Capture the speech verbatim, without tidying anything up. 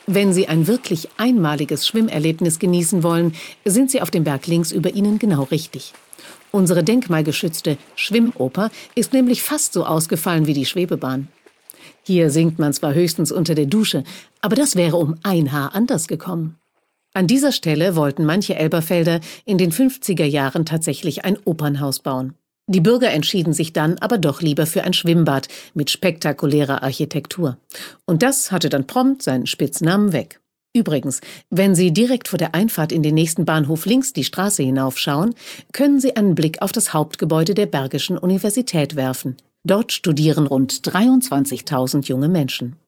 Wenn Sie ein wirklich einmaliges Schwimmerlebnis genießen wollen, sind Sie auf dem Berg links über Ihnen genau richtig. Unsere denkmalgeschützte Schwimmoper ist nämlich fast so ausgefallen wie die Schwebebahn. Hier singt man zwar höchstens unter der Dusche, aber das wäre um ein Haar anders gekommen. An dieser Stelle wollten manche Elberfelder in den fünfziger Jahren tatsächlich ein Opernhaus bauen. Die Bürger entschieden sich dann aber doch lieber für ein Schwimmbad mit spektakulärer Architektur. Und das hatte dann prompt seinen Spitznamen weg. Übrigens, wenn Sie direkt vor der Einfahrt in den nächsten Bahnhof links die Straße hinaufschauen, können Sie einen Blick auf das Hauptgebäude der Bergischen Universität werfen. Dort studieren rund dreiundzwanzigtausend junge Menschen.